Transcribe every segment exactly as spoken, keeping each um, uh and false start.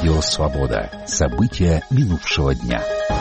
Радио «Свобода». События минувшего дня.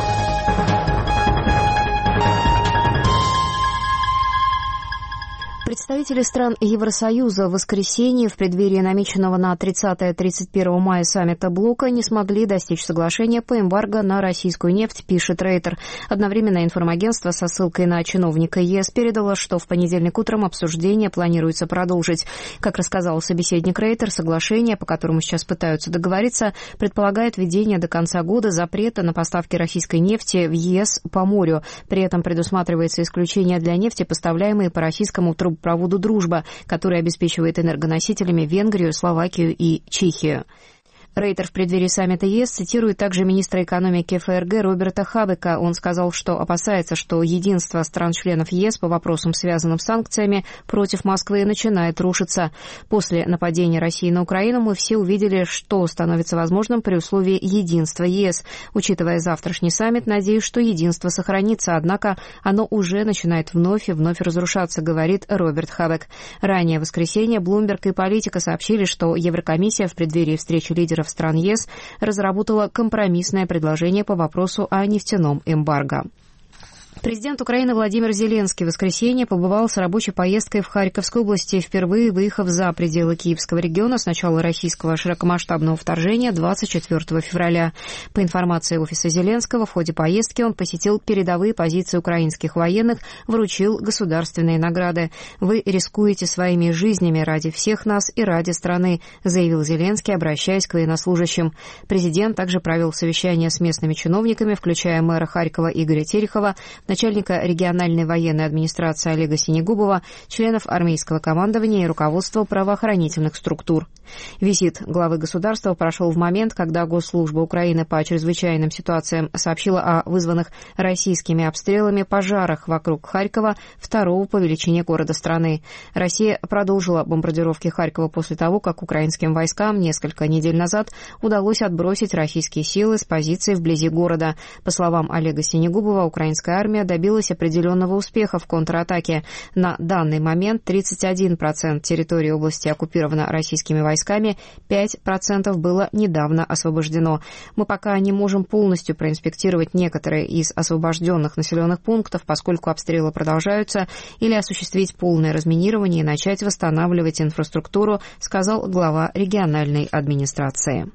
Представители стран Евросоюза в воскресенье в преддверии намеченного на тридцатое — тридцать первое мая саммита блока не смогли достичь соглашения по эмбарго на российскую нефть, пишет Рейтер. Одновременно информагентство со ссылкой на чиновника ЕС передало, что в понедельник утром обсуждение планируется продолжить. Как рассказал собеседник Рейтер, соглашение, по которому сейчас пытаются договориться, предполагает введение до конца года запрета на поставки российской нефти в ЕС по морю. При этом предусматривается исключение для нефти, поставляемой по российскому трубопроводу проводу «Дружба», который обеспечивает энергоносителями Венгрию, Словакию и Чехию. Рейтер в преддверии саммита ЕС цитирует также министра экономики ФРГ Роберта Хабека. Он сказал, что опасается, что единство стран-членов ЕС по вопросам, связанным с санкциями против Москвы, начинает рушиться. После нападения России на Украину мы все увидели, что становится возможным при условии единства ЕС. Учитывая завтрашний саммит, надеюсь, что единство сохранится, однако оно уже начинает вновь и вновь разрушаться, говорит Роберт Хабек. Ранее в воскресенье Bloomberg и Политика сообщили, что Еврокомиссия в преддверии встречи лидеров стран ЕС разработала компромиссное предложение по вопросу о нефтяном эмбарго. Президент Украины Владимир Зеленский в воскресенье побывал с рабочей поездкой в Харьковской области, впервые выехав за пределы Киевского региона с начала российского широкомасштабного вторжения двадцать четвёртого февраля. По информации офиса Зеленского, в ходе поездки он посетил передовые позиции украинских военных, вручил государственные награды. «Вы рискуете своими жизнями ради всех нас и ради страны», заявил Зеленский, обращаясь к военнослужащим. Президент также провел совещание с местными чиновниками, включая мэра Харькова Игоря Терехова, начальника региональной военной администрации Олега Синегубова, членов армейского командования и руководства правоохранительных структур. Визит главы государства прошел в момент, когда Госслужба Украины по чрезвычайным ситуациям сообщила о вызванных российскими обстрелами пожарах вокруг Харькова, второго по величине города страны. Россия продолжила бомбардировки Харькова после того, как украинским войскам несколько недель назад удалось отбросить российские силы с позиций вблизи города. По словам Олега Синегубова, украинская армия добилась определенного успеха в контратаке. На данный момент тридцать один процент территории области оккупирована российскими войсками, пять процентов было недавно освобождено. Мы пока не можем полностью проинспектировать некоторые из освобожденных населенных пунктов, поскольку обстрелы продолжаются, или осуществить полное разминирование и начать восстанавливать инфраструктуру, сказал глава региональной администрации.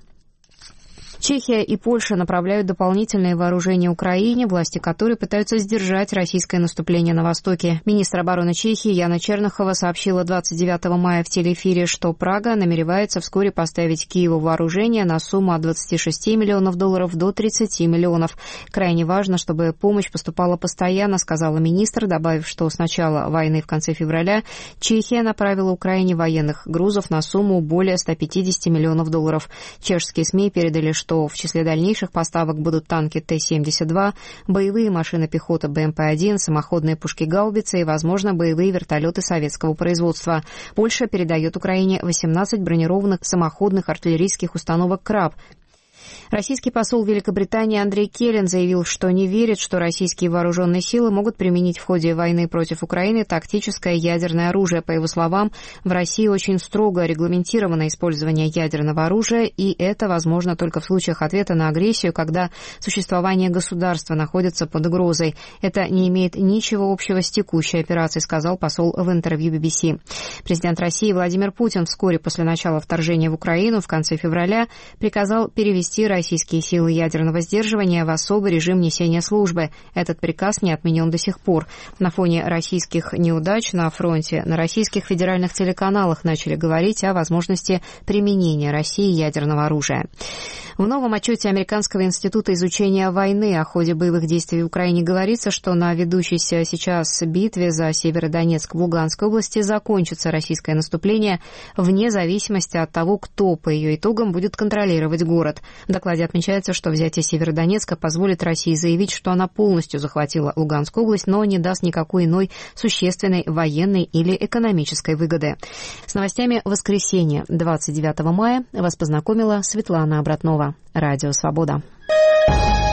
Чехия и Польша направляют дополнительные вооружения Украине, власти которой пытаются сдержать российское наступление на востоке. Министр обороны Чехии Яна Чернохова сообщила двадцать девятого мая в телеэфире, что Прага намеревается вскоре поставить Киеву вооружение на сумму от двадцати шести миллионов долларов до тридцати миллионов. Крайне важно, чтобы помощь поступала постоянно, сказала министр, добавив, что с начала войны в конце февраля Чехия направила Украине военных грузов на сумму более ста пятидесяти миллионов долларов. Чешские СМИ передали, что что в числе дальнейших поставок будут танки Т семьдесят два, боевые машины пехоты Б М П один, самоходные пушки-гаубицы и, возможно, боевые вертолеты советского производства. Польша передает Украине восемнадцать бронированных самоходных артиллерийских установок «Краб». Российский посол Великобритании Андрей Келлен заявил, что не верит, что российские вооруженные силы могут применить в ходе войны против Украины тактическое ядерное оружие. По его словам, в России очень строго регламентировано использование ядерного оружия, и это возможно только в случаях ответа на агрессию, когда существование государства находится под угрозой. Это не имеет ничего общего с текущей операцией, сказал посол в интервью Би Би Си. Президент России Владимир Путин вскоре после начала вторжения в Украину в конце февраля приказал перевести российские силы ядерного сдерживания в особый режим несения службы. Этот приказ не отменен до сих пор. На фоне российских неудач на фронте на российских федеральных телеканалах начали говорить о возможности применения России ядерного оружия. В новом отчете Американского института изучения войны о ходе боевых действий в Украине говорится, что на ведущейся сейчас битве за Северодонецк в Луганской области закончится российское наступление вне зависимости от того, кто по ее итогам будет контролировать город. В докладе отмечается, что взятие Северодонецка позволит России заявить, что она полностью захватила Луганскую область, но не даст никакой иной существенной военной или экономической выгоды. С новостями воскресенья двадцать девятого мая вас познакомила Светлана Обратнова. Радио «Свобода».